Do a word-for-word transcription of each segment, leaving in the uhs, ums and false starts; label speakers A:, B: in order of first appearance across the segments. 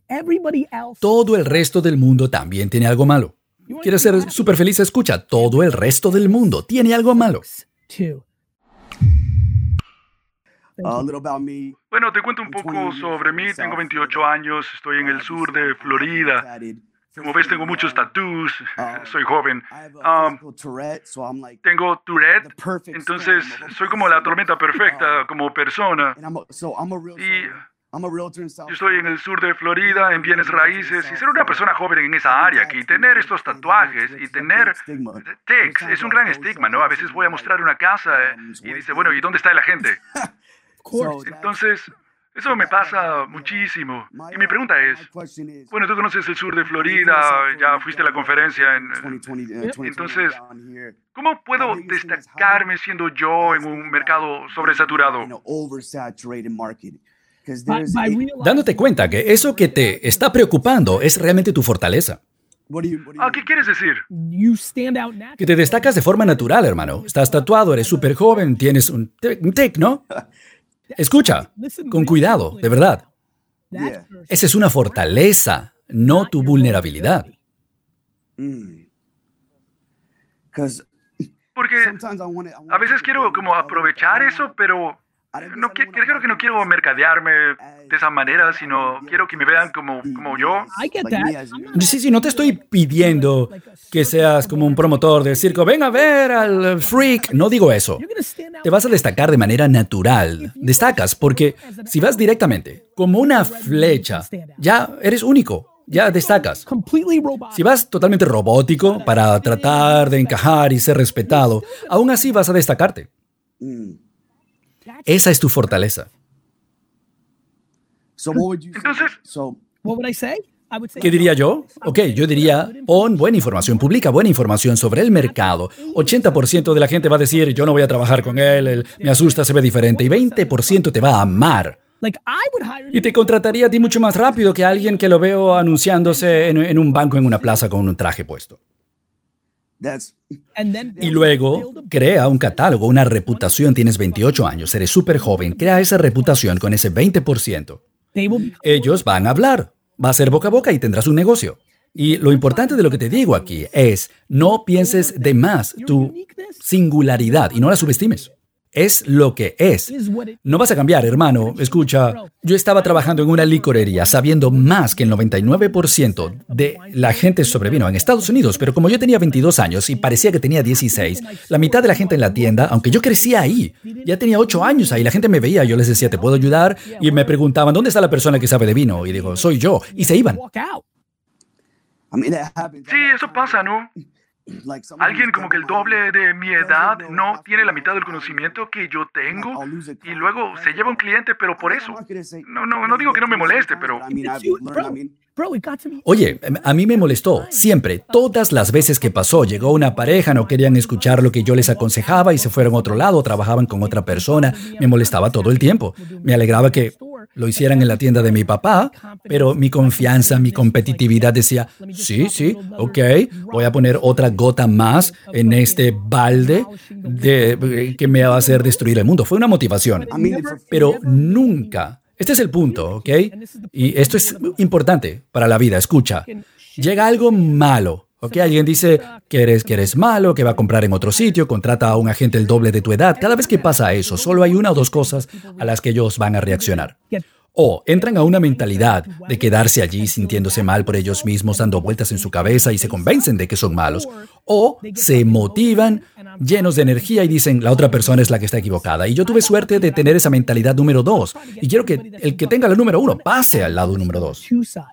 A: Todo el resto del mundo también tiene algo malo. ¿Quieres ser súper feliz? Escucha, todo el resto del mundo tiene algo malo.
B: Bueno, te cuento un poco sobre mí. Tengo veintiocho años, estoy en el sur de Florida. Como ves, tengo muchos tattoos, soy joven. Um, tengo Tourette, entonces soy como la tormenta perfecta como persona. Y yo estoy en el sur de Florida, en bienes raíces, y ser una persona joven en esa área aquí, tener estos tatuajes y tener tics, es un gran estigma, ¿no? A veces voy a mostrar una casa y dice, bueno, ¿y dónde está la gente? Entonces, eso me pasa muchísimo. Y mi pregunta es, bueno, tú conoces el sur de Florida, ya fuiste a la conferencia, en, entonces, ¿cómo puedo destacarme siendo yo en un mercado sobresaturado?
A: Dándote cuenta que eso que te está preocupando es realmente tu fortaleza.
B: Ah, ¿qué quieres decir?
A: Que te destacas de forma natural, hermano. Estás tatuado, eres súper joven, tienes un tic, ¿no? Escucha, con cuidado, de verdad. Esa es una fortaleza, no tu vulnerabilidad.
B: Porque a veces quiero como aprovechar eso, pero no, creo que no quiero mercadearme de esa manera, sino quiero que me vean como, como yo.
A: Sí, sí, no te estoy pidiendo que seas como un promotor del circo. Ven a ver al freak. No digo eso. Te vas a destacar de manera natural. Destacas porque si vas directamente, como una flecha, ya eres único. Ya destacas. Si vas totalmente robótico para tratar de encajar y ser respetado, aún así vas a destacarte. Esa es tu fortaleza.
B: Entonces,
A: ¿qué diría yo? Ok, yo diría, pon buena información, publica buena información sobre el mercado. ochenta por ciento de la gente va a decir, yo no voy a trabajar con él, él me asusta, se ve diferente. Y veinte por ciento te va a amar. Y te contrataría a ti mucho más rápido que a alguien que lo veo anunciándose en, en un banco en una plaza con un traje puesto. Y luego, crea un catálogo, una reputación. Tienes veintiocho años, eres súper joven. Crea esa reputación con ese veinte por ciento. Ellos van a hablar. Va a ser boca a boca y tendrás un negocio. Y lo importante de lo que te digo aquí es, no pienses de más tu singularidad y no la subestimes. Es lo que es. No vas a cambiar, hermano. Escucha, yo estaba trabajando en una licorería sabiendo más que el noventa y nueve por ciento de la gente sobrevino en Estados Unidos, pero como yo tenía veintidós años y parecía que tenía dieciséis, la mitad de la gente en la tienda, aunque yo crecía ahí, ya tenía ocho años ahí, la gente me veía, yo les decía, ¿te puedo ayudar? Y me preguntaban, ¿dónde está la persona que sabe de vino? Y digo, soy yo. Y se iban.
B: Sí, eso pasa, ¿no? Alguien como que el doble de mi edad no tiene la mitad del conocimiento que yo tengo y luego se lleva un cliente, pero por eso. No, no, no digo que no me moleste, pero...
A: Oye, a mí me molestó. Siempre, todas las veces que pasó, llegó una pareja, no querían escuchar lo que yo les aconsejaba y se fueron a otro lado, trabajaban con otra persona. Me molestaba todo el tiempo. Me alegraba que lo hicieran en la tienda de mi papá, pero mi confianza, mi competitividad decía, sí, sí, ok, voy a poner otra gota más en este balde de, que me va a hacer destruir el mundo. Fue una motivación, pero nunca, este es el punto, ¿ok? Y esto es importante para la vida, escucha, llega algo malo, ¿ok? Alguien dice que eres, que eres malo, que va a comprar en otro sitio, contrata a un agente el doble de tu edad. Cada vez que pasa eso, solo hay una o dos cosas a las que ellos van a reaccionar. O entran a una mentalidad de quedarse allí sintiéndose mal por ellos mismos, dando vueltas en su cabeza y se convencen de que son malos. O se motivan, llenos de energía y dicen, la otra persona es la que está equivocada. Y yo tuve suerte de tener esa mentalidad número dos. Y quiero que el que tenga la número uno pase al lado número dos.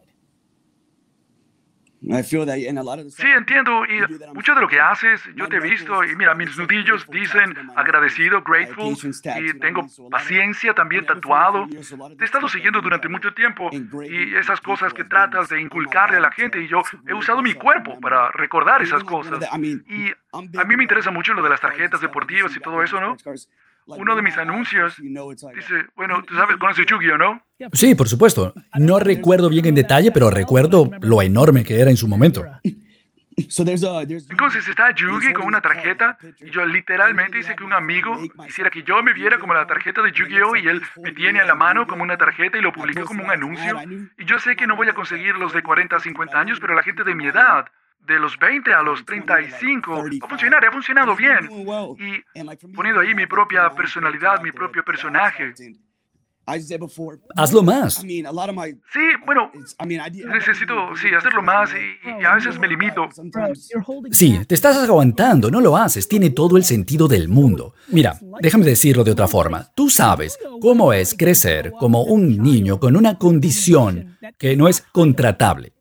B: Sí, entiendo, y mucho de lo que haces, yo te he visto, y mira, mis nudillos dicen agradecido, grateful, y tengo paciencia también tatuado. Te he estado siguiendo durante mucho tiempo, y esas cosas que tratas de inculcarle a la gente, y yo he usado mi cuerpo para recordar esas cosas. Y a mí me interesa mucho lo de las tarjetas deportivas y todo eso, ¿no? Uno de mis anuncios dice, bueno, tú sabes, conoces Yu-Gi-Oh, ¿no?
A: Sí, por supuesto. No recuerdo bien en detalle, pero recuerdo lo enorme que era en su momento.
B: Entonces está Yugi con una tarjeta y yo literalmente hice que un amigo quisiera que yo me viera como la tarjeta de Yu-Gi-Oh! Y él me tiene a la mano como una tarjeta y lo publicó como un anuncio. Y yo sé que no voy a conseguir los de cuarenta a cincuenta años, pero la gente de mi edad, de los veinte a los treinta y cinco, va a funcionar, ha funcionado bien. Y poniendo ahí mi propia personalidad, mi propio personaje.
A: Hazlo más.
B: Sí, bueno, necesito sí, hacerlo más y, y a veces me limito.
A: Sí, te estás aguantando, no lo haces, tiene todo el sentido del mundo. Mira, déjame decirlo de otra forma. Tú sabes cómo es crecer como un niño con una condición que no es contratable.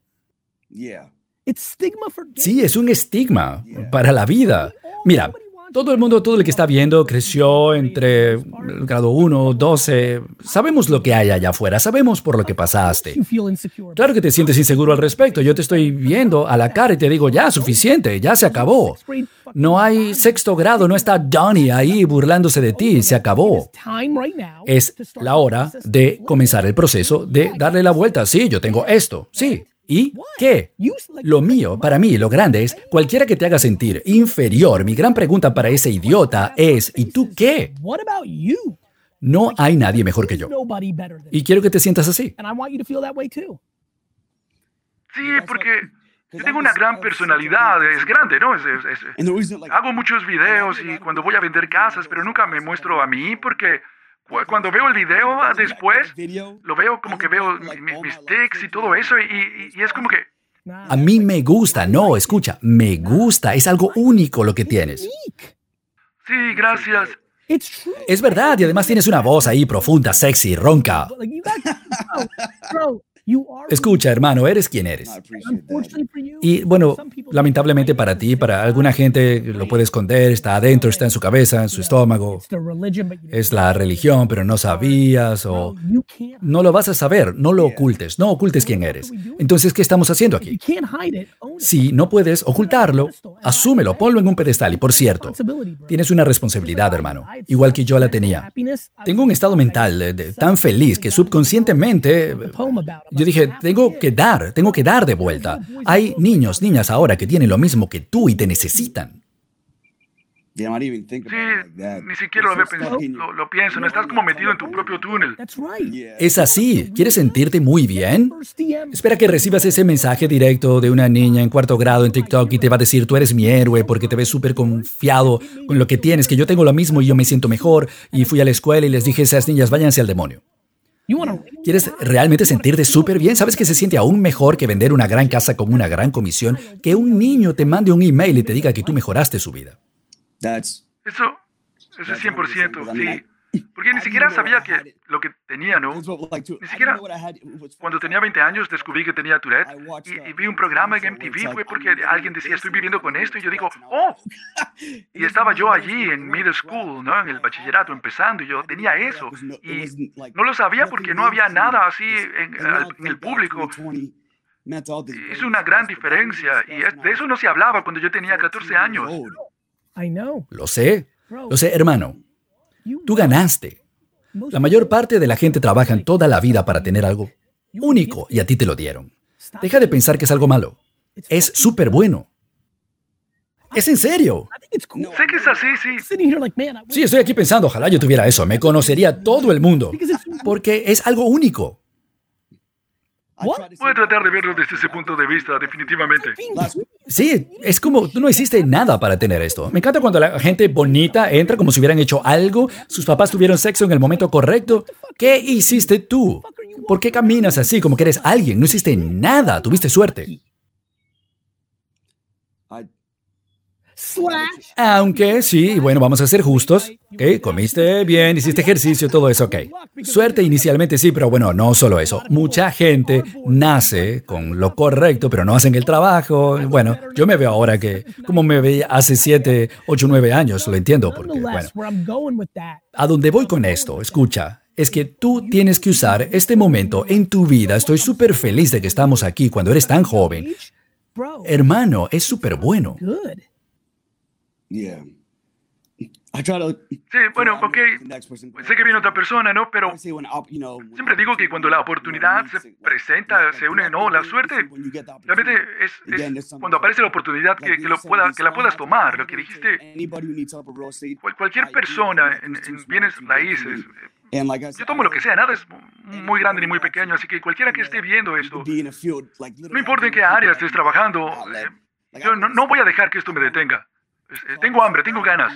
A: Sí, es un estigma para la vida. Mira, todo el mundo, todo el que está viendo, creció entre el grado uno, doce. Sabemos lo que hay allá afuera, sabemos por lo que pasaste. Claro que te sientes inseguro al respecto. Yo te estoy viendo a la cara y te digo, ya, suficiente, ya se acabó. No hay sexto grado, no está Donnie ahí burlándose de ti, se acabó. Es la hora de comenzar el proceso de darle la vuelta. Sí, yo tengo esto, sí. ¿Y qué? Lo mío, para mí, lo grande es cualquiera que te haga sentir inferior. Mi gran pregunta para ese idiota es, ¿y tú qué? No hay nadie mejor que yo. Y quiero que te sientas así.
B: Sí, porque yo tengo una gran personalidad, es grande, ¿no? Es, es, es, hago muchos videos y cuando voy a vender casas, pero nunca me muestro a mí porque... Cuando veo el video después, lo veo como que veo mi, mis tics y todo eso y, y, y es como que...
A: A mí me gusta, no, escucha, me gusta, es algo único lo que tienes.
B: Sí, gracias.
A: Es verdad, y además tienes una voz ahí profunda, sexy, ronca. Escucha, hermano, eres quien eres. Y bueno, lamentablemente para ti, para alguna gente lo puede esconder, está adentro, está en su cabeza, en su estómago. Es la religión, pero no sabías o... No lo vas a saber, no lo ocultes, no ocultes quién eres. Entonces, ¿qué estamos haciendo aquí? Si no puedes ocultarlo, asúmelo, ponlo en un pedestal. Y por cierto, tienes una responsabilidad, hermano, igual que yo la tenía. Tengo un estado mental de, de, tan feliz que subconscientemente... Yo dije, tengo que dar, tengo que dar de vuelta. Hay niños, niñas ahora que tienen lo mismo que tú y te necesitan.
B: Sí, ni siquiera lo, había pensado, lo, lo pienso, no estás como metido en tu propio túnel.
A: Es así. ¿Quieres sentirte muy bien? Espera que recibas ese mensaje directo de una niña en cuarto grado en TikTok y te va a decir, tú eres mi héroe porque te ves súper confiado con lo que tienes, que yo tengo lo mismo y yo me siento mejor. Y fui a la escuela y les dije a esas niñas, váyanse al demonio. ¿Quieres realmente sentirte súper bien? ¿Sabes que se siente aún mejor que vender una gran casa con una gran comisión? Que un niño te mande un email y te diga que tú mejoraste su vida.
B: Eso, eso es cien por ciento, sí. Porque ni siquiera sabía que lo que tenía, ¿no? Ni siquiera cuando tenía veinte años descubrí que tenía Tourette y, y vi un programa en M T V, fue porque alguien decía, estoy viviendo con esto, y yo digo, ¡oh! Y estaba yo allí en middle school, ¿no? En el bachillerato empezando, y yo tenía eso. Y no lo sabía porque no había nada así en, en el público. Es una gran diferencia, y de eso no se hablaba cuando yo tenía catorce años.
A: Lo sé, lo sé, hermano. Tú ganaste. La mayor parte de la gente trabaja toda la vida para tener algo único y a ti te lo dieron. Deja de pensar que es algo malo. Es súper bueno. Es en serio.
B: Sé que es así, sí.
A: Sí, estoy aquí pensando, ojalá yo tuviera eso. Me conocería todo el mundo. Porque es algo único.
B: Voy a tratar de verlo desde ese punto de vista, definitivamente.
A: Sí, es como tú no hiciste nada para tener esto. Me encanta cuando la gente bonita entra como si hubieran hecho algo, sus papás tuvieron sexo en el momento correcto. ¿Qué hiciste tú? ¿Por qué caminas así como que eres alguien? No hiciste nada, tuviste suerte. Aunque sí, bueno, vamos a ser justos. ¿Ok? Comiste bien, hiciste ejercicio, todo eso, ok. Suerte inicialmente sí, pero bueno, no solo eso. Mucha gente nace con lo correcto, pero no hacen el trabajo. Bueno, yo me veo ahora que como me veía hace siete, ocho, nueve años, lo entiendo, porque bueno. A donde voy con esto, escucha, es que tú tienes que usar este momento en tu vida. Estoy súper feliz de que estamos aquí cuando eres tan joven. Hermano, es súper bueno.
B: Sí, bueno, ok, sé que viene otra persona, ¿no? Pero siempre digo que cuando la oportunidad se presenta, se une, no, la suerte realmente es, es cuando aparece la oportunidad que, que, lo pueda, que la puedas tomar. Lo que dijiste, cual- cualquier persona en, en bienes raíces, eh, yo tomo lo que sea, nada es muy grande ni muy pequeño, así que cualquiera que esté viendo esto, no importa en qué área estés trabajando, eh, yo no, no voy a dejar que esto me detenga. Eh, Tengo hambre, tengo ganas.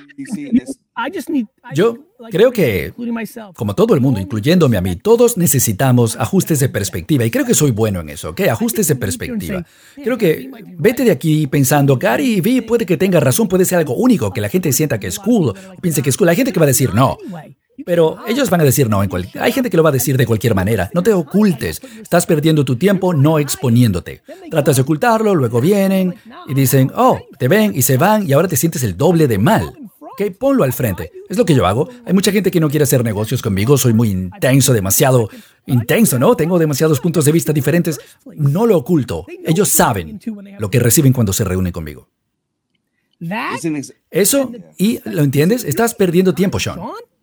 A: Yo creo que, como todo el mundo, incluyéndome a mí, todos necesitamos ajustes de perspectiva. Y creo que soy bueno en eso, ¿ok? Ajustes de perspectiva. Creo que vete de aquí pensando, Gary V puede que tenga razón, puede ser algo único, que la gente sienta que es cool, piense que es cool. Hay gente que va a decir no. Pero ellos van a decir no. En cual... Hay gente que lo va a decir de cualquier manera. No te ocultes. Estás perdiendo tu tiempo no exponiéndote. Tratas de ocultarlo, luego vienen y dicen, oh, te ven y se van y ahora te sientes el doble de mal. Ok, ponlo al frente. Es lo que yo hago. Hay mucha gente que no quiere hacer negocios conmigo. Soy muy intenso, demasiado intenso, ¿no? Tengo demasiados puntos de vista diferentes. No lo oculto. Ellos saben lo que reciben cuando se reúnen conmigo. Eso, y ¿lo entiendes? Estás perdiendo tiempo, Sean.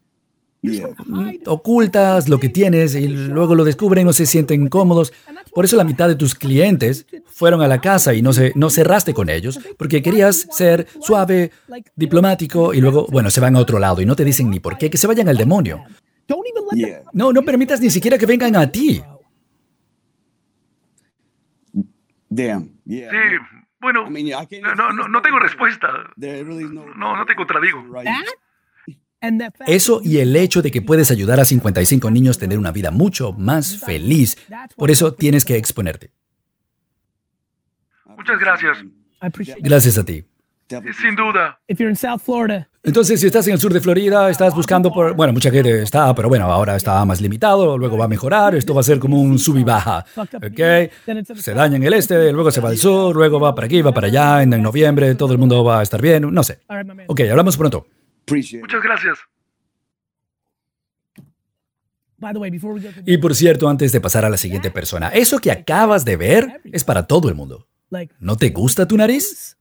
A: Ocultas lo que tienes y luego lo descubren y no se sienten cómodos. Por eso la mitad de tus clientes fueron a la casa y no, se, no cerraste con ellos porque querías ser suave, diplomático y luego, bueno, se van a otro lado y no te dicen ni por qué, que se vayan al demonio. No, no permitas ni siquiera que vengan a ti.
B: Sí, bueno, no, no, no tengo respuesta. No, no te contradigo.
A: Eso y el hecho de que puedes ayudar a cincuenta y cinco niños a tener una vida mucho más feliz. Por eso tienes que exponerte.
B: Muchas gracias.
A: Gracias a ti.
B: Sin duda.
A: Entonces, si estás en el sur de Florida, estás buscando por... Bueno, mucha gente está, pero bueno, ahora está más limitado, luego va a mejorar, esto va a ser como un sub y baja, ¿ok? Se daña en el este, luego se va al sur, luego va para aquí, va para allá, en, en noviembre todo el mundo va a estar bien, no sé. Ok, hablamos pronto.
B: Muchas gracias.
A: Y por cierto, antes de pasar a la siguiente persona, eso que acabas de ver es para todo el mundo. ¿No te gusta tu nariz?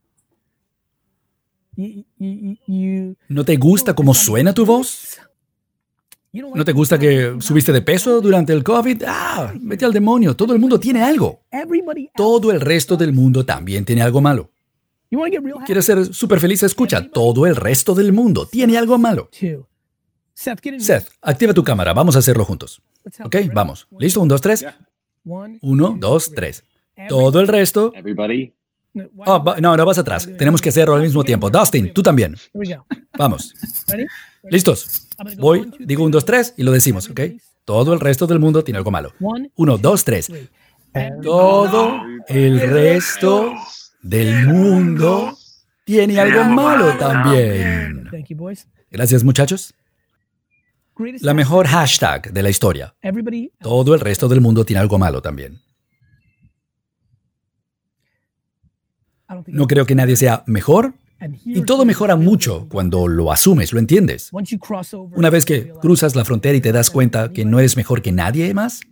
A: ¿No te gusta cómo suena tu voz? ¿No te gusta que subiste de peso durante el COVID? Ah, vete al demonio, todo el mundo tiene algo. Todo el resto del mundo también tiene algo malo. ¿Quieres ser súper feliz? Escucha, todo el resto del mundo tiene algo malo. Seth, activa tu cámara, vamos a hacerlo juntos. Ok, vamos. ¿Listo? Un, dos, tres. Uno, dos, tres. Todo el resto... Oh, va- no, no vas atrás. Tenemos que hacerlo al mismo tiempo. Dustin, tú también. Vamos. ¿Listos? Voy, digo un, dos, tres y lo decimos, ¿ok? Todo el resto del mundo tiene algo malo. Uno, dos, tres. Todo el resto del mundo tiene algo malo también. Gracias, muchachos. La mejor hashtag de la historia. Todo el resto del mundo tiene algo malo también. No creo que nadie sea mejor. Y todo mejora mucho cuando lo asumes, lo entiendes. Una vez que cruzas la frontera y te das cuenta que no eres mejor que nadie más,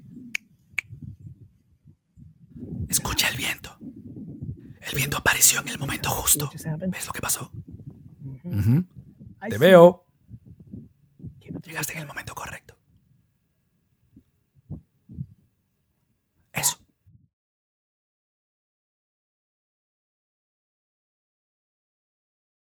A: escucha el viento. El viento apareció en el momento justo. ¿Ves lo que pasó? Uh-huh. Te veo. Llegaste en el momento correcto.